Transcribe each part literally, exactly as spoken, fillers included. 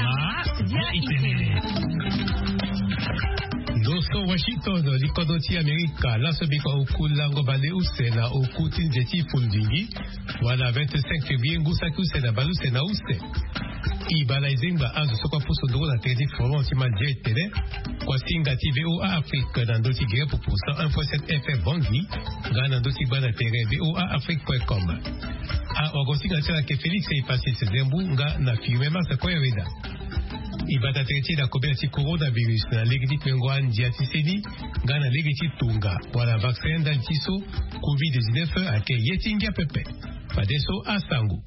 via internet. Doso Washington, likodoti Amerika, la sebika ukula ngobale usena ukuti njeti fundingi, wala vingt-cinq février ngusaku sena balu sena use. Ibala izimba azu sokwa fuso do la tezi foron tima jetele, kwa singa T V O A Afrique nandoti gere pour cent un point sept F M Bangui, ga nandoti bana tere V O A Afrique point com. A ogosinga tela ke Félix Eipasi Sezembu nga na fiume masa kwa yaweda. Ibata tereti la koberti coronavirus na legiti pengwan diatiseni nga na legiti tunga wala vaccin dal tiso covid dix-neuf ake yetingia pepe. Padeso asangu.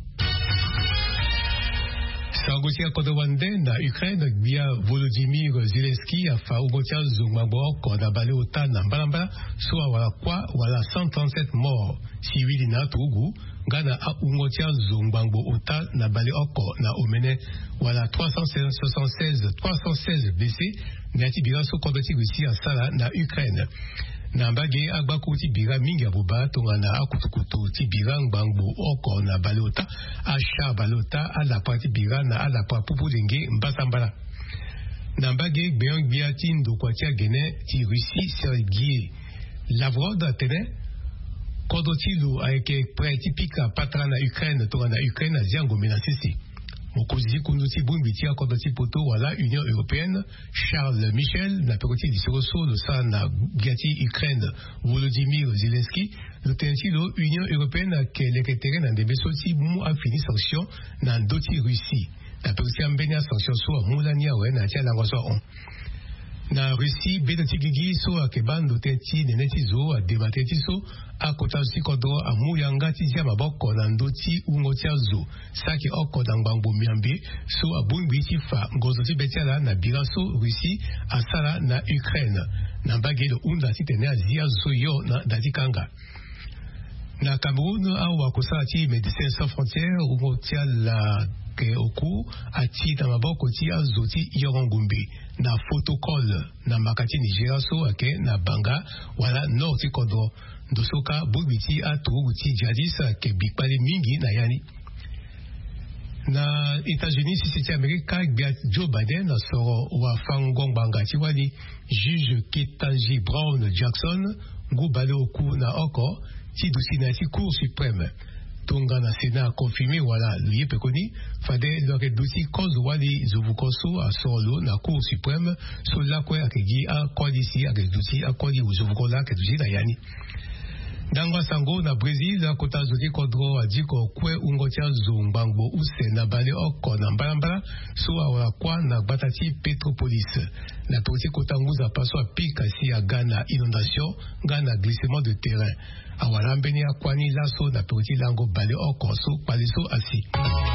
Sangotia Kodowande na Ukraine via Volodymyr Zelensky afa ugotia zungmagbo koda bale ota na mbalamba soit wala kwa wala cent trente-sept morts civils na Togo ngana a ungotia zungmagbo ota na bale oko na omene wala trois cent soixante-seize blessés ngati bilanso kobeti Russie asala na Ukraine. Nambage agbaku tibira mingi abuba tongana akutukutu tibira ngbangu oko na balota asha balota ala pati bira na ala pa pupu denge mbasambala. Nambage gbeong biati ndo kwatia gene ti Russie Sergei Lavrov da tene kodotilu aeke pre tipika patra na Ukraine tongana Ukraine aziango menasisi. Mokozi kunduti bumbiti akodoti poto wala Union Européenne Charles Michel na pekoti disoso lo sa na giati Ukraine Volodymyr Zelensky le tensilo Union Européenne ke leketere na debesoti mu a fini sanction na doti Russie na pekoti ambenia sanction so mulania we na tia lango so on na Russie bedoti gigi so akebando tenti neneti zo a debateti so akota sikodo amuyanga tizia maboko na ndoti ungotia zo saki oko dangbango miambe so abungbi tifa ngozoti betiala na bilanso Russie asala na Ukraine na bagelo unda titene azia zo yo na datikanga na Cameroun awa kusala ti Médecins Sans Frontières ungotia la ke oku ati na maboko ti azoti yorongumbi na protocole na makati Nigeria so ake na banga wala norti kodo dosoka bubiti atuguti jadis ke bikpale mingi na yani na États-Unis si c'était Amerika gbiat Joe Biden na soro wa fangong banga ti wali juge Ketanji Brown Jackson ngu bale oku na oko ti dusi na ti Cour suprême Tonga na Sénat confirmé wala liye pekoni fade lore dusi cause wali zovukoso a solo na Cour suprême so la kwe akegi a kodisi ake dusi a kodi uzovukola ke dusi na yani Dangwa sango na Brésil kota zoki kodro adiko kwe ungotia zongbango use na bale oko na mbalambala so awala kwa na batati Petropolis na toti kota nguza paso a pika si a Ghana inondation Ghana glissement de terrain awala mbeni a kwani laso na toti lango bale oko so paliso asi.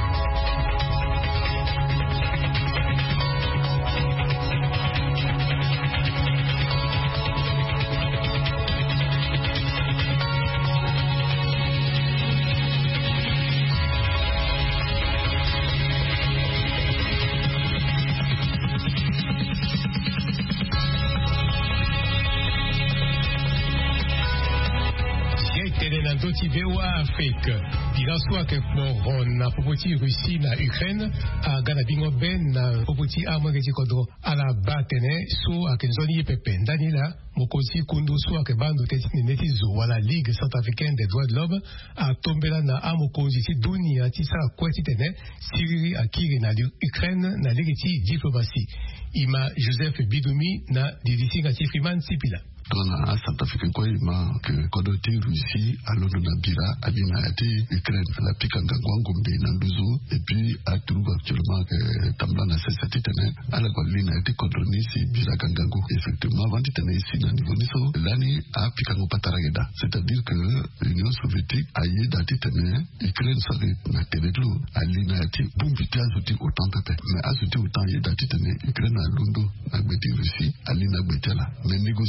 T V O A Afrique, Piranso ake moron na popoti Russie na Ukraine, a Ghana bingo ben na popoti amwegeti kodro ala batene so ake nzoni pepe Danila mokosi kundu so ake bandu teti neti zo wala Ligue Centrafricaine des droits de l'homme a tombela na amokosi ti dunia ti sa kweti tene siriri akiri na Ukraine na legiti diplomatie. Ima Joseph Bidoumi na Didisinga Tifriman Sipila. Tona South African kwa ima ke kodoti Russie alono na bira alina ati Ukraine la pika ngangwango mbe na nduzo et puis aturuba actuellement que tambla na sesa titene ala kwa lina ati kodroni si bira kangango effectivement vanti tene ici na niveau niso lani a pika ngo patarageda c'est-à-dire que l'Union soviétique a yé dati tene Ukraine sari na teledlo alina ati bumbiti azuti autant pepe mais azuti autant yé dati tene Ukraine a lundo na gbeti Russie alina gbetela mais négociation là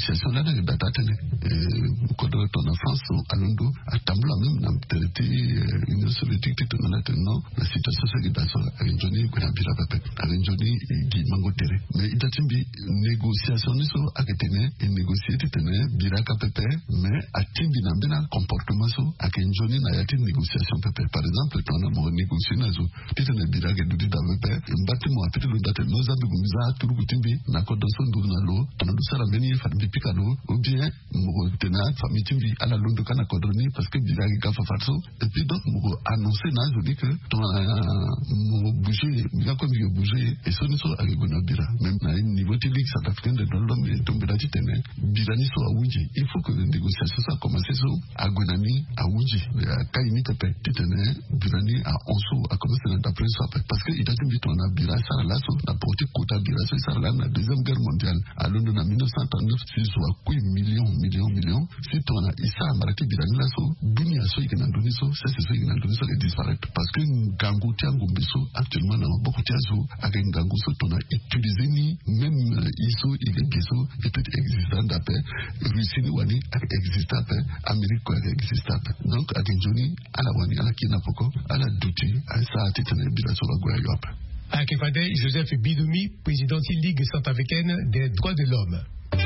tona ke data tene kodo tona France à Londres à Tambla même na traité Union soviétique tona na teno la situation c'est que daso agenjoni kuna bila pepe agenjoni gi mangotere mais itatimbi négociation niso aketene et négocier tene bila ka pepe mais atimbi na mbena comportement so agenjoni na yati négociation pepe par exemple tona mo négocier nazo tene bila ke dudi da pepe mbati mo apete lo date no zabi gumiza turu kutimbi na kodoso nduna lo tona dusara mbeni fa bipika lo ou bien mo tena famille timbi ala londo kana kodoni parce que bila ki gafa fatso et puis donc mo annoncer na zo dit que ton mo bouger bila ko mi bouger et so niso avec gona bila même na niveau technique ça africain de dans l'homme et tombe là tene bila ni so awuji il faut que les négociations ça commencer so a gonani awuji kaini pepe tene bila ni a onso a commencer dans d'après ça parce que il a dit ton bila ça là so na porté quota bila so ça là la deuxième guerre mondiale à Londres en mille neuf cent trente-neuf si so a quoi millions millions millions si ton a isa marati bila ni là so dunia so ikena duni so ça c'est so ikena duni so les disparaître parce que ngango tiango mbiso actuellement na beaucoup tiazo avec ngango so ton a utilisé ni même iso igeso peut-être existant d'après Russie ni wani existant d'après Amérique quoi existant donc à Genjoni à la wani à la kina poko à la duty à ça titane bila so la goya yop à Kefade Joseph Bidoumi président de la Ligue centrafricaine des droits de l'homme.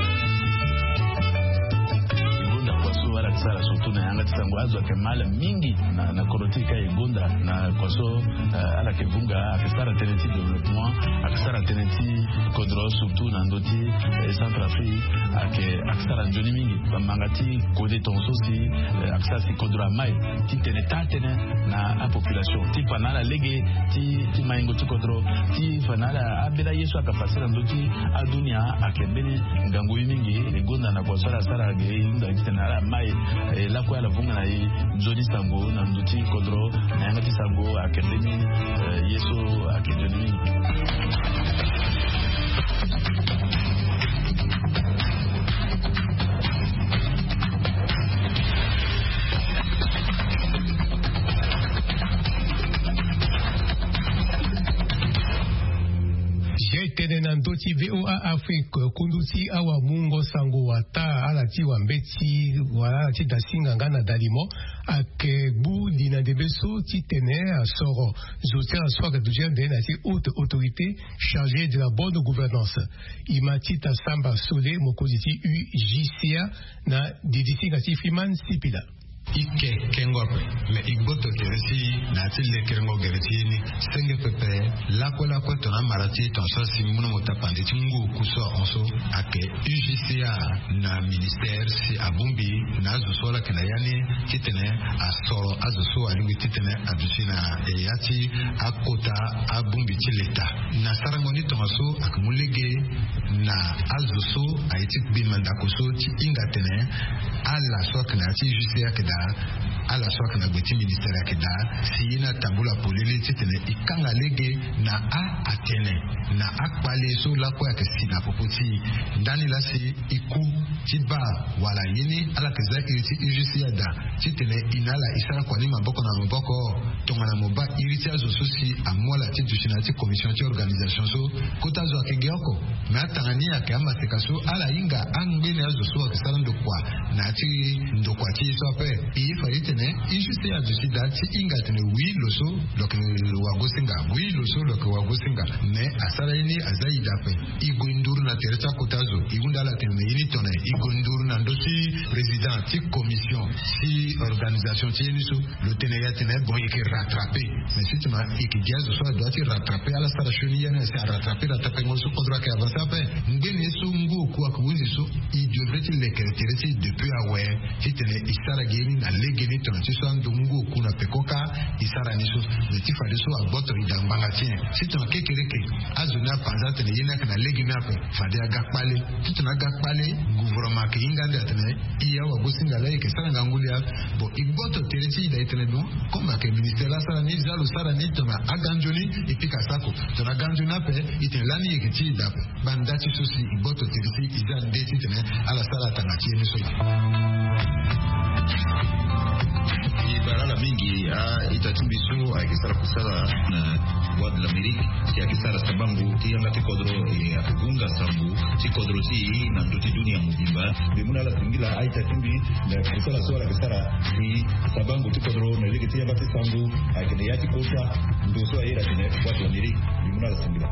Sara surtout na yanga tsango azwa kemala mingi na na korotika igonda na kwaso uh, ala kevunga akisara teneti development akisara teneti kodro surtout na ndoti eh, Centrafrique ake akisara njoni mingi bamangati kode tonso si eh, akisara si kodro mai ti teneta tene na a population ti panala lege ti ti maingo ti kodro ti fanala abela yesu akapasira ndoti adunia akebeni ngangu mingi igonda na kwaso ala sara ge inda kitana mai e la kwa la vunga na Joni Sango na nduti kodro na yangati Sango akademi yeso akademi Tenenandoti V O A Afrique kunduti awa mungo sango wata ala ti wambeti wala ti dasinga ngana dalimo ake bu dina debeso ti tene a soro zote a soa gadouja de na ti haute autorité chargée de la bonne gouvernance imati ta samba sole mokozi ti U J C A na didisi gati Freeman Sipila ike kengope me igboto keresi na tile kerengo gereti ni senge pepe lako lako tona marati tonso si muno motapandi tingu kuso onso ake U J C A na ministère si abumbi na zusola kenayani kitene asoro azuso alingi titene adusina eyati akota abumbi chileta na sarangoni tonso akumulege na azuso aiti bimanda koso ti ingatene ala so kenati U J C A keda à la soirée na gweti ministère ya keda si na tambula polele titene ikanga lege na a atene na akpale so la kwa ke sina popoti ndani la si iku tiba wala yini ala keza iriti ijisi ada titene inala isara kwa ni maboko na maboko tongana moba iriti azo so si amola titu sinati commission ti organisation so kota zo akegeoko na tangani ya kama sekaso ala inga angene azo so akisara ndokwa na ti ndokwa ti so ape il faut itene injuste adusi dati ingatene wi loso donc wagosinga wi loso donc wagosinga mais asara ini azaida pe igonduru na teresa kotazo igundala tene ini tone igonduru na ndosi président ti commission si organisation ti niso le tene ya tene bon il est rattrapé mais si tu m'as ikijazo so doit être rattrapé à la station yana c'est rattrapé rattrapé ngoso kodra ka avancer pe ngene so ngo ko akubunzi so il devrait il les caractériser depuis awe ti tene isara geni na legeni tonti so ndungu kuna pekoka isara niso leti fade so agboto idambanga tien si ton kekereke azuna panzate ne yena kana legeni ape fade agakpale tutuna agakpale gouvernement ke ingande atene iya wa gosinga la ke sara ngangulia bo igboto tereti ida itene don comme ke ministère la sara ni zalo sara ni tona aganjoni ipika sako tona ganjona pe itene lani ekiti ida bandati so si igboto tereti ida ndeti tene ala sara tanati niso barala mingi a itatumbiso akisara kusala na wad l'Amérique si akisara sabangu tianga tikodro e akugunga sambu tikodro ti na ndoti dunia mubimba bimuna la tingila aita timbi na kusala sola akisara ti sabangu tikodro na ligi tianga tisambu akide yati kota ndoso ayera tene wad l'Amérique bimuna la tingila.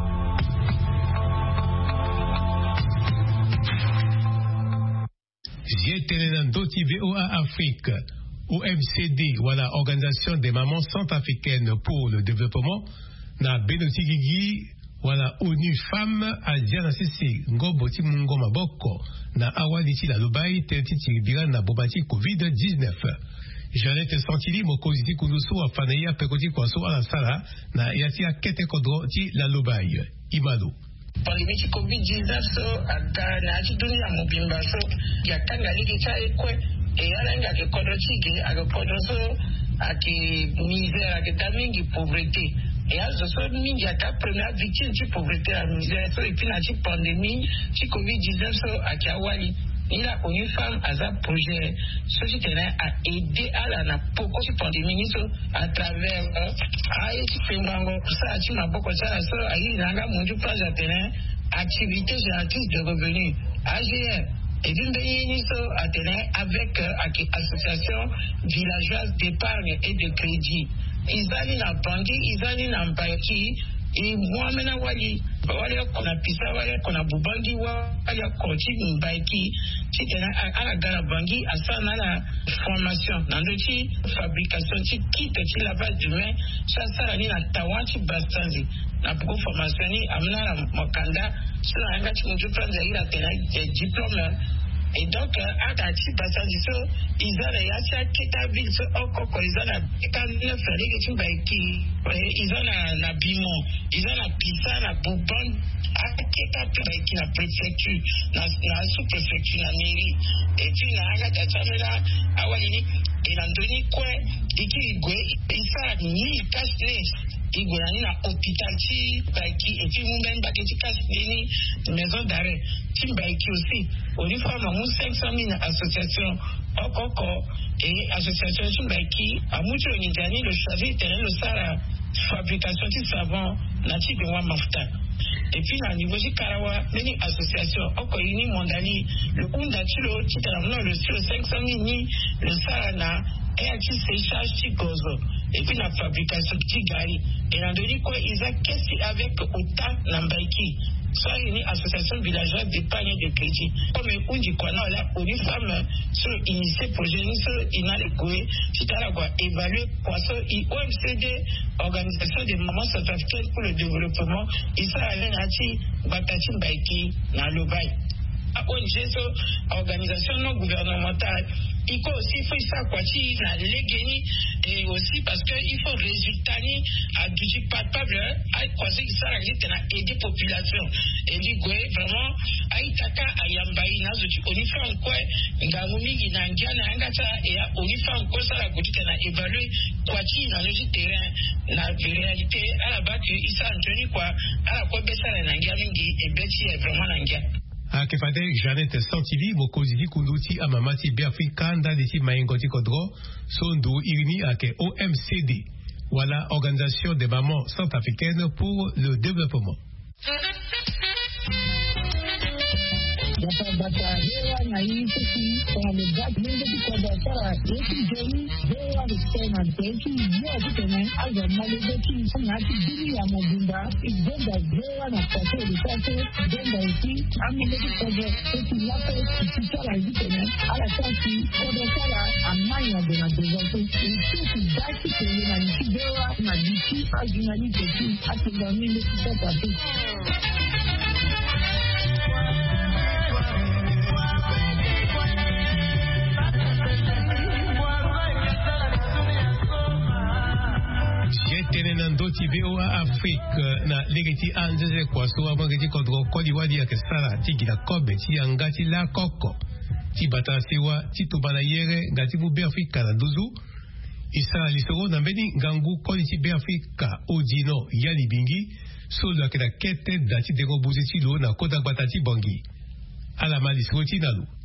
J'étais dans d'autres V O A Afrique, O M C D, voilà, Organisation des mamans centrafricaines pour le développement, na Benotigigi, voilà, ONU Femmes, à Diana Sisi, Ngoboti Mungoma Boko, na Awaditi la Lobai, Tenti Tiribira, na Bobati Covid dix-neuf. Jeannette Santili, Mokoziti Kunuso, a Faneya, Pekoti Kwaso, à la Sala, na Yatia Kete Kodro, Ti la Lobai, Imalo. Pandemic covid dix-neuf so aga na chi dunia mobimba so ya kanga ligi cha ekwe e ala nga ke kodo chige aga kodo so ake misère ake damingi pauvreté et azo so mingi aka première victime chi pauvreté la misère so et puis na chi pandémie chi covid dix-neuf so ake awali il a ONU Femmes à un projet ceci tenait à aider à la na poko chi pandémie so à travers ayi chi pengango ça chi maboko ça so ayi nanga mundu place à terrain activité génératrice de revenus A G R et d'une pays so à terrain avec euh, association villageoise d'épargne et de crédit ils allaient na banque ils allaient na mbaki et moi maintenant wali wali kona pisa wali kona bubangi wali kochi mbaki ti tena ala gala bangi asana la formation nando ti fabrication ti kit ti lavage de main ça ça ni na tawanti bastanzi na pour formation ni amna la makanda sila anga ti munju franza ira tena diplôme. Et donc, à Dati, Basadiso, ils ont les achats qui t'habitent sur Okoko, ils ont la canne ferrée qui t'habitent, ils ont la bimon, ils ont la pizza, la bourbon, à qui la préfecture, la sous-préfecture, la mairie. Et puis, la Agatha Chamela, à Walini, et l'Andoni Koué, et qui est et ça, ni cache-les. Igorani na hôpital ti baiki et puis nous même baiki kasini maison d'arrêt ti baiki aussi au niveau de cinq cent mille associations okoko et association ti baiki a mucho nidani le choisir terrain le sara fabrication ti savon na ti bewa mafta et puis na niveau de Karawa many associations oko ini mondali le unda ti lo ti terrain le sur cinq cent mille ni le sara na et à qui séchage ti gozo et puis la fabrication de gari et on dit quoi ils ont qu'est-ce avec autant n'ambaiki soit une association villageoise d'épargne de crédit comme on dit quoi non là ONU Femmes sur initié projet sur ina les coué c'est à la quoi évaluer quoi ça O M C D organisation des mamans centrafricaines pour le développement ils sont allés nati batati mbaiki na lobai O N G so organisation non gouvernementale il faut aussi faire ça quoi si la légeni et aussi parce que il faut résultat ni à du palpable à quoi c'est ça la liste na aider population et dit vraiment aitaka ayambai nazo tu onifan quoi ngamumi na ngana ngata et onifan quoi ça la côté na évaluer quoi si dans le terrain la réalité à la base il s'entraîne quoi à la quoi ça na ngamingi et beti vraiment na ngana a kefade Jeannette Santili mokozili kunduti amamati biafri kanda diti maingoti kodro sondu irini ake O M C D voilà Organisation des mamans centrafricaines pour le développement. Bata bata hewa na hii sisi kwa mgati mingi kwa biashara yetu jeni hewa ni tena teki yote tena aza malezeki na kidini ya mobimba igenda hewa na kase lisase genda iti ameleki kwa teki yake kisala hivi tena ala sasi kwa sala amanya de na devote iti daki tena na nikidewa na diki ajina ni teki atinga mingi kwa tatu. Ndoti V O A Afrique na legeti anjeze kwa so amangeti kodro kodi wadi ya kesara tiki la kobe ti angati la koko ti batasiwa ti tobana yere ngati mu be Afrika na duzu isa lisoro na mbeni ngangu kodi ti be Afrika odino yali bingi so la keda kete dati dego buzi ti lo na koda batati bangi ala malisro ti nalu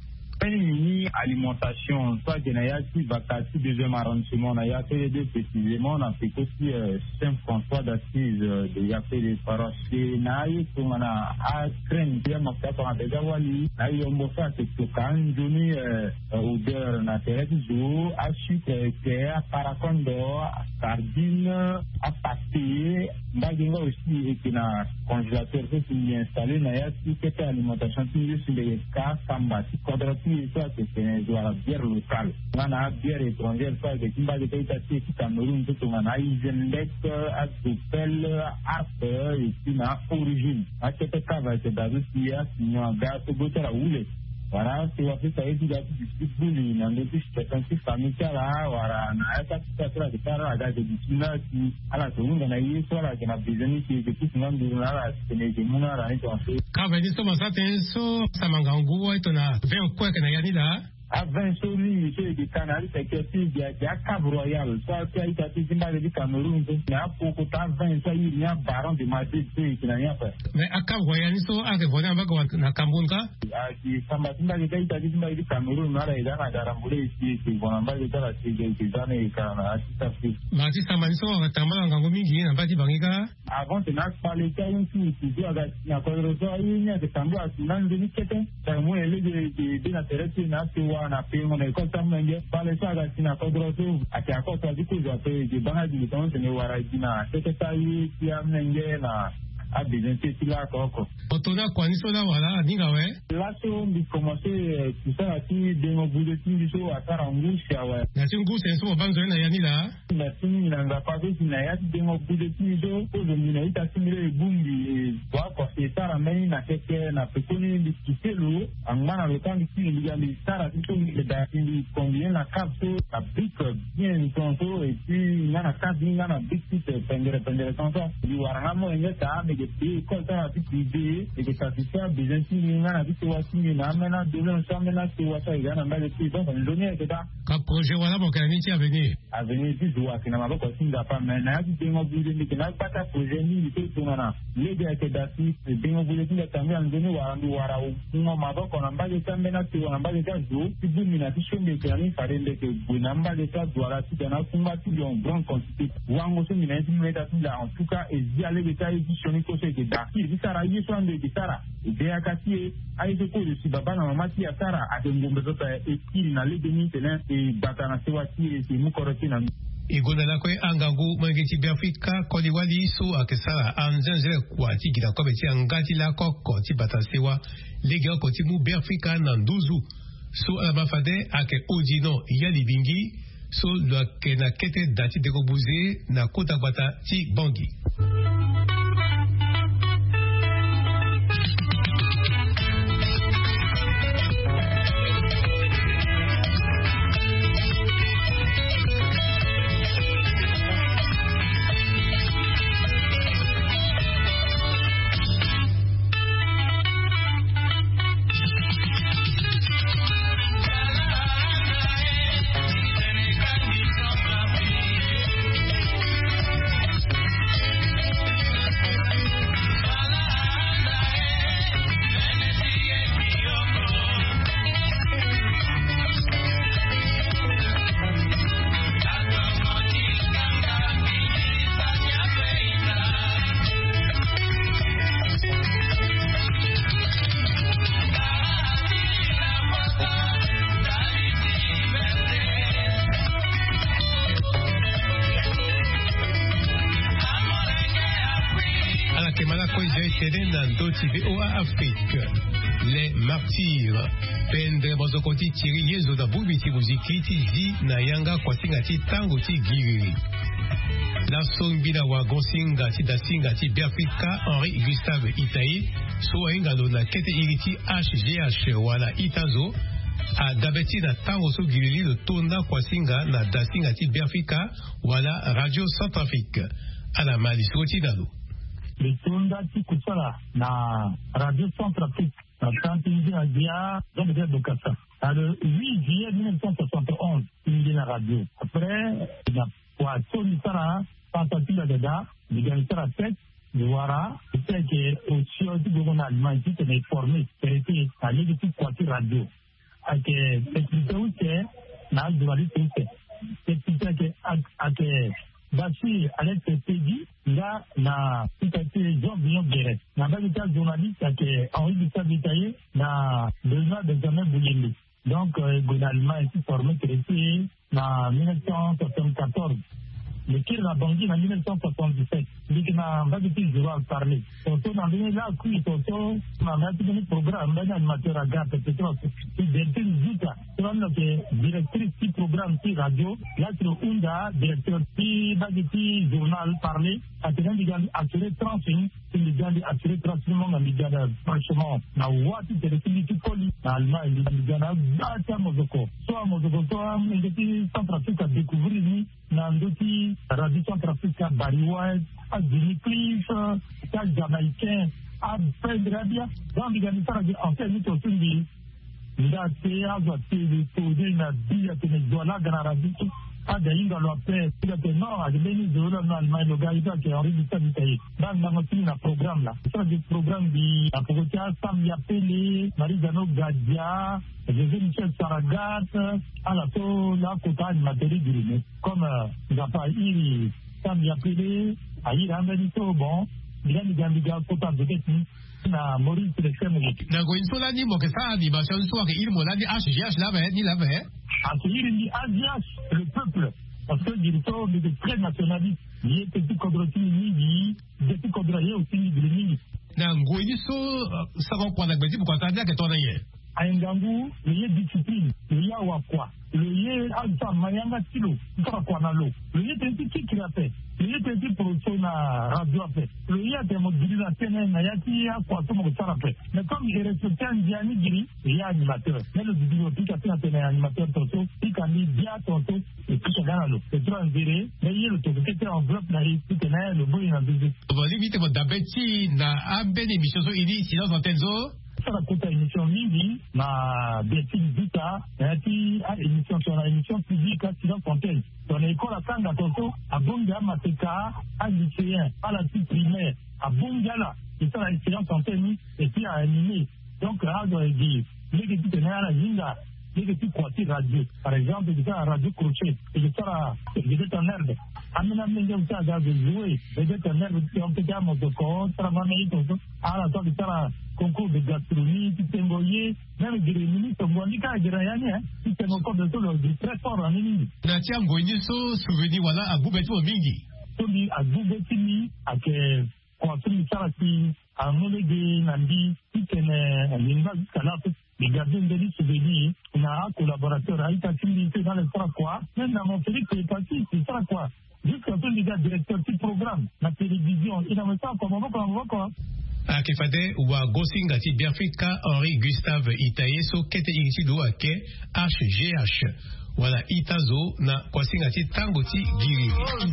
Une alimentation, soit qu'il y a qui va casser deuxième arrondissement, on a fait les deux précisément, on a fait aussi Saint-François d'Assise, il y a fait les paroisses, et naïe, on a à craindre, il y a ma carte, on a déjà wali, naïe, on va faire que quand une journée odeur naturelle du jour, à suite, à paracondo, à sardine, à pâté, baguette aussi, et qu'il y a un congélateur qui est installé, naïe, qui fait l'alimentation, qui est sur les cas, samba, qui quadratique, soit que c'est une bière locale. On a bière étrangère, soit que Kimba de Pays Tassi, qui Cameroun, tout on a Isenlec, à Toupel, Arpe, et puis na origine. À cette cave, c'est d'ailleurs qui a signé un gars, tout beau à oule. Voilà, c'est la plus saillée du pitbull, il y a des petits petits familles là, voilà, on a pas tout à fait la guitare, à la dédicace, qui, à la seconde, on a eu, soit là, qu'on a besoin, qui est petit, non, de là, c'est les démons, là, et on fait. Quand on dit ça, ça, c'est ça, ça m'a gangou, et on a vingt quoi qu'on a gagné là. À vingt sur lui, c'est des canaux, c'est que si il y a un Cap Royal, soit qu'il y a des images du Cameroun, il y a beaucoup de vingt, ça il y a un baron de Madrid, qui n'a rien fait. Mais à Cap Royal, il faut aller voir un peu dans le Cameroun, quoi. Ah, si ça m'a dit, il y a des images du Cameroun, là, il y a un garamboulé ici, qui vont en bas de la Tigre, qui sont les Canada, qui s'affichent. Mais si ça m'a dit, on va t'emmener en Gangoming, il n'y a pas de banquier. Avant, tu n'as pas les cas, qui disent, il y a encore le soir, il y a des tambours à tout le monde, c'est moi, elle est de l'intérêt, il y a un pays, on est tamenge pale saga sina kodroso ati akota dikuza pe de banaji bitonse ne warajina sekretari ya mnenge na abidente sila koko otona kwani sola wala ninga we là so ndi commencer tout ça ati de mo bulletin du so atara ngusha wa na singu senso banzo na yani la na tini na ngapa ko sina ya de mo bulletin do ko de mina ita simile bumbi kwa ko setara meni na keke na pekoni ndi kitelo angana le temps qui il y a les stars qui sont de il combien la carte la brique bien tonto et puis na na carte ni na big petite pendere pendere tonto di waramo ngeta me de ko ta ti privé et que ça fait besoin si na na ti wa si na mena de no sa mena ti wa sa igana mbele ti donc on donne que ta ka projet wala mo kana ni ti avenir avenir ti doa kina ma ko singa pa mena ti ngo bude ni kina pa ta projet ni ti to na le de que da ti de ngo bude ti ta mi an doni wa ndu wara o ngo ma ko na mbele ta mena ti wa mbele ta zo ti bu mi na ti shombe ke ani fare de que bu na mbele ta doara ti na kumba ti en grande quantité wango so mi na ti meta ti la en tout cas et y aller de ta édition ko se ke da ti sara yi so ande di sara de akati ai de ko si baba na mama ti sara a de ngombe zo ta e kiri na le deni tena e bata na sewa ti e mu koroti na igona la kwe angangu mangeti biafrika kodi wali so akesala anzenzele kwa ti gida ko beti angati la koko ti bata sewa lege ko ti mu biafrika na nduzu so abafade ake odino yali bingi so lo ke na kete dati de ko buze na kota bata ti bangi. V O A Afrique, les martyrs, pendre bozokoti tiri yezo da bubiti buziki tizi na yanga kwa singati tango ti giri. La songbina wa gonsinga ti da singa ti Biafrika Henri Gustave Itaï, so ingalo na kete iriti H G H wala Itazo, a dabeti na tango so giri le tonda kwa singa na da singa ti Biafrika wala Radio Centrafrique. A la mali soti dalo. Le tonda ti kusala na Radio Centrafrique na tantingi na dia dans le de Kassa. Le huit juillet mille neuf cent soixante et onze, il est la radio. Après, il y a quoi Tony Sara, tentative de da, il y a une tête, de Wara, c'est que au sud du gouvernement allemand, il s'est formé, il était à l'équipe Quati Radio. ake petite ute na journaliste ute petite ake ake basi alete pedi là na itati Jean Billon Guéret na bagita journaliste ake Henri Gustave Itaye na Benoît Benjamin Bouyembe. Donc euh, gouvernement est formé ici en dix-neuf cent soixante-quatorze. Le Kir la Bangui en dix-neuf cent soixante-dix-sept. Il y a un bagage de joueurs parler. Surtout dans les là, qui surtout, ma mère a un programme, un animateur à gare, et cetera. C'est des visites. C'est vraiment que directrice du programme qui radio, là, c'est Unda, directeur qui bagage journal parler, à tenir de assurer transfert, c'est le gars d'assurer transfert, on a mis franchement, na wati téléphone qui colle, na Allemagne, il y a un gars à Mozoko. Soit Mozoko, soit un petit Centrafrique à découvrir, na ndoti radio Centrafrique à Bariwai, à Dimitri, à Jamaïcain, à Pedradia, dans l'organisation en fait, nous sommes dit, ndate azwatele tode na bia tenezola ganarabito adainga lope ila teno adeni zola na Allemagne lo gaita ke Henri Gustave Itaye dans na machine na programme là c'est des programmes di apokotia Sam Yapele Marizano Gadia José Michel Saragat à la to la kota animateur du comme Zapa Iri Sam Yapele Aïe Ramelito bon bien bien bien kota de technique na Maurice Sélection na go insola ni mo ke sa ni ba shan so ke ilmo la di H G H la ba ni la ba à celui ni H G H le peuple parce que il sont de très nationalistes il est petit kodroti ni di petit kodroye aussi ni ni na go ni so sa ko kwa na gbeji bu kwa ta dia ke to na ye aingangu le discipline le ya wa kwa le ye alta mayanga tilo kwa kwa na lo le ye tenti qui a fait le ye tenti production na radio fait le ye de modulation na yaki ya kwa to mo tsara fait mais comme il respecte un diani giri il y a animateur mais le vidéo tout à fait un animateur toto il a mis bien toto et puis ça gana lo c'est trop enviré mais il le to que était enveloppe na il tout na le boy na deux bon limite mo dabeti na ambe ni mission so ini silence antenzo ça la côté émission midi na Betty Vita et à émission sur la émission publique à Silence Fontaine dans l'école à Kanga Toto à Bunga Mateka à lycéen à la petite primaire à Bungala et ça la Silence Fontaine et puis à animer donc là doit dire les petits tenants à la Zinga les petits quartiers radio par exemple il y a radio crochet et ça il y a un herbe amena menga uta ga jouer et c'est un herbe qui on peut dire mon corps travailler tout à la sorte de ça concours de gastronomie, qui t'envoyait, même des ministres, on dit qu'il y a rien, qui t'en encore de tout le très fort en ligne. Natia Ngoni so souvenir voilà à Boubetou Mingi. Tony à Boubetini, à que construit ça qui a homologué Nandi, qui tenait l'image jusqu'à là, les gardiens de l'île souvenirs, on a un collaborateur à Itachi dans le Sarakoa, même dans mon pays, c'est parti, c'est Sarakoa. Jusqu'à ce que le directeur du programme, la télévision, il a mis ça comme on va, comme on va, quoi. Akefade wa gosinga ti Biafrika Henri Gustave Itaye so kete inishi do ake H G H wala itazo na kwasinga ti tango ti giri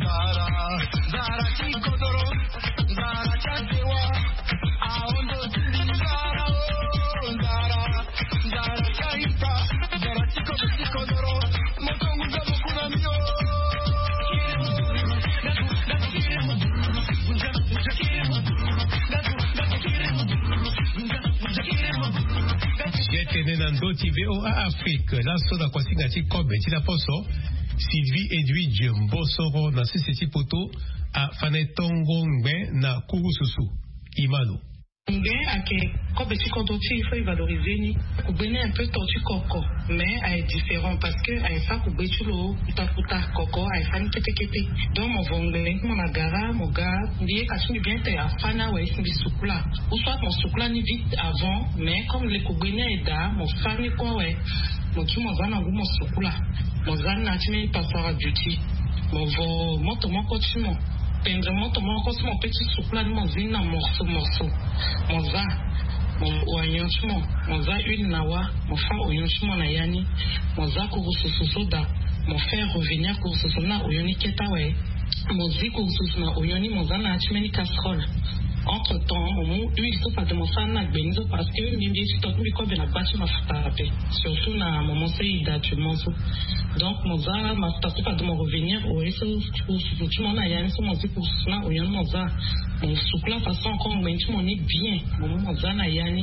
Nando T V O A Afrique, la soda kwasinga ti kobe ti la poso, Sylvie Edwidge Mbosoro na sisi poto a fanetongo ngbe na kurususu imalo. Ngbe ake kobe ti kodoti il faut y valoriser ni kubene un peu tortu koko mais est différent parce que a fa kube chulo utakuta koko a fa ni kete kete donc mon vongle mon agara mon gars lié kasuni bien te afana ouais c'est bisukula ou soit mon sukula ni vite avant mais comme les kubene est da mon fani quoi ouais mon qui mon zana ou mon sukula mon zana chime passera duty mon vo moto mon coach mon pendant tout mon cos mon petit soupla mon zina morceau morceau mon za mon oyanchmo mon za une nawa mon fa oyanchmo na yani mon za ko sosoda mon faire revenir ko sosona oyoni ketawe mon zi ko sosona oyoni mon za na chimeni casserole entre temps au moment où il faut pas demander ça na benzo parce que même si tout le monde na bâti ma taper surtout na moment c'est idatuellement donc mon za ma taper pas de me revenir au eso tout mon ayane so mon pour ça au yon mon za mon soukla façon comme ben tout mon est bien mon za na yani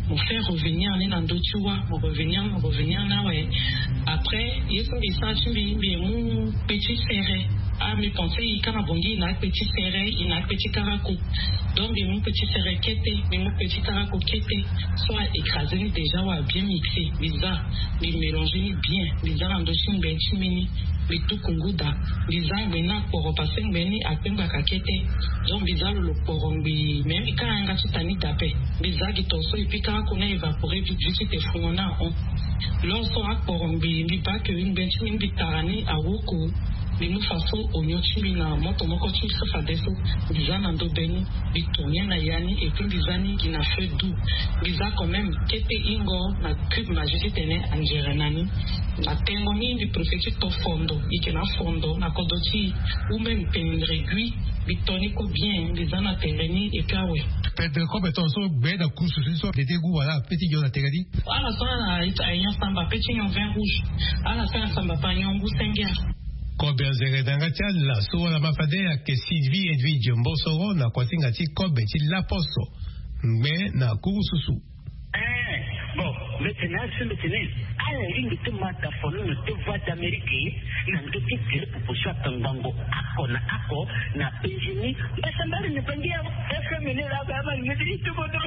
me faire revenir en Nandotua, me revenir, me revenir là, ouais. Après, il y a des sentiments, mais mon petit serré. Ah, mais pensez, il y a un bongi, il y a un petit serré, il y a un petit caraco. Donc, il y a mon petit serré qui était, mais mon petit caraco qui était, soit écrasé déjà, ou bien mixé, bizarre, mais mélangé bien, bizarre, en dessous, ben, chimini. Mais tout Kongoda, bizarre, maintenant, pour repasser, mais à peine à kakete, donc bizarre, le porombi, même quand un gars tout ani tapé, bizarre, qui torso, et puis quand on a évaporé, vite, vite, c'était fou, on a, on. Lorsqu'on a porombi, il pas que une bench, une bitarani, à Woko, mais nous faisons au Nyochimina, moi, ton moko, tu sais, ça descend, bizarre, nando beni, bitonien, na yani, et puis bizarre, qui n'a fait doux, bizarre, quand même, kete ingo, na cube, majorité, tene, angerenani, na témoigné du prophète, to fondo, et que na fondo, na kodoti, ou même peine réguit, bitonico bien, bizarre, na terreni, et puis, ouais. Pedro, comme ton son, ben, d'un coup, ce soir, des dégoûts, voilà, petit gars, la terreni. À la fin, il y a un samba, petit, un vin rouge. À la fin, un samba, pas un goût, cinq Kobe Zeredangatia la soa la mafadea ke Sylvie Edwige Mbosoro na kwasinga ti kobe ti laposo mais na kususu eh bon maintenant c'est maintenant ala lingi te mata fono no te voix d'Amérique na ndoki tire proposition tangango ako na ako na penjini basambari ne pengia efe mene la ba ni ndi to bodo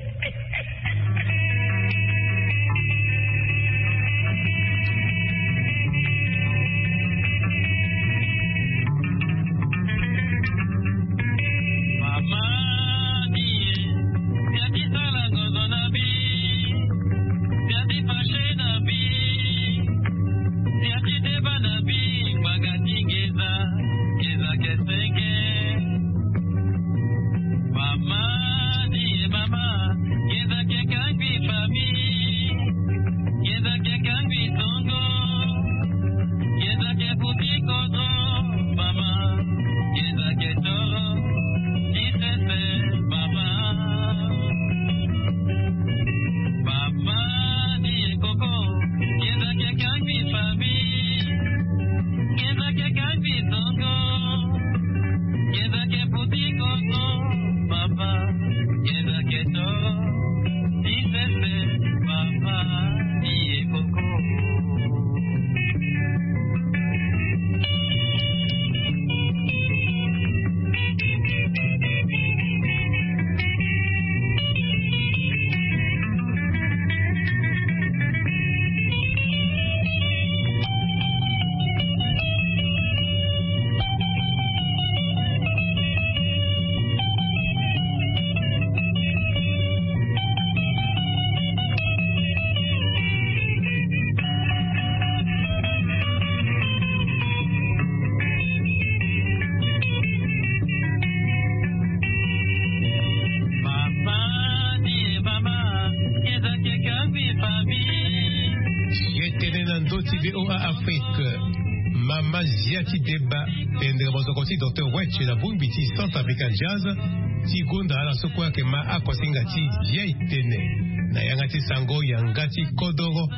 Mama Ziati Deba pendre mozokoti docteur Weche la bumbiti Centre African Jazz Tigunda ala sokwa ke ma akosingati yaitene na yangati sango yangati kodoro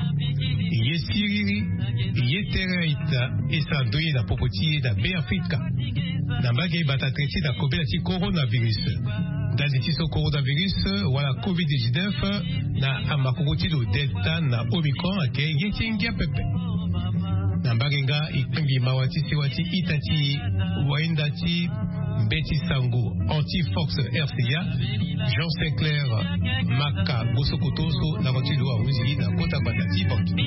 yesiriri yetereita esandoye na popoti da Beafrika na mbage batatreti da kobela ti coronavirus ndaziti so coronavirus wala covid dix-neuf na amakokoti do delta na omicron ake yetingia pepe Nambagenga ikimbi mawati siwati itati waindati Betty Sango anti-Fox R C A Jean Sinclair Maka Gosokotoso na wati lwa uzi na kota badati banki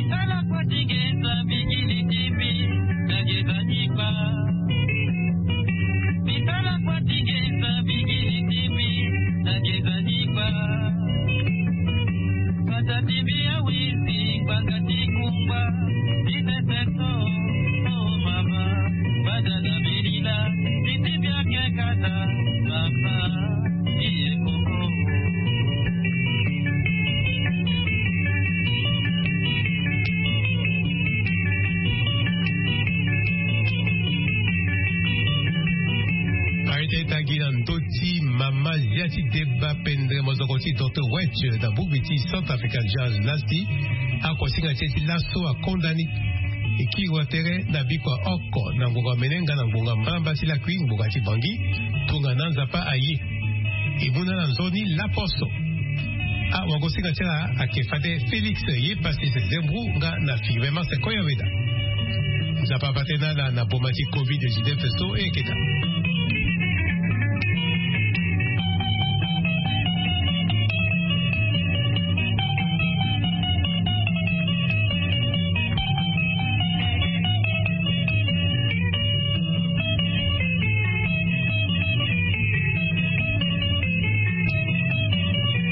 Mama Ziati Deba pendre mozokoti docteur Weche da Bubiti Centre African Jazz Nasti a kosinga teti laso a kondani iki watere na bikwa oko na ngonga menenga na ngonga mbamba sila kwi ngonga tibangi tunga nanza pa aye ibuna na nzoni la poso a wangosinga tela akefade Felix ye passé zembru nga na fi vraiment c'est koya weda. Zapa batena na na bomati Covid dix-neuf so e keta.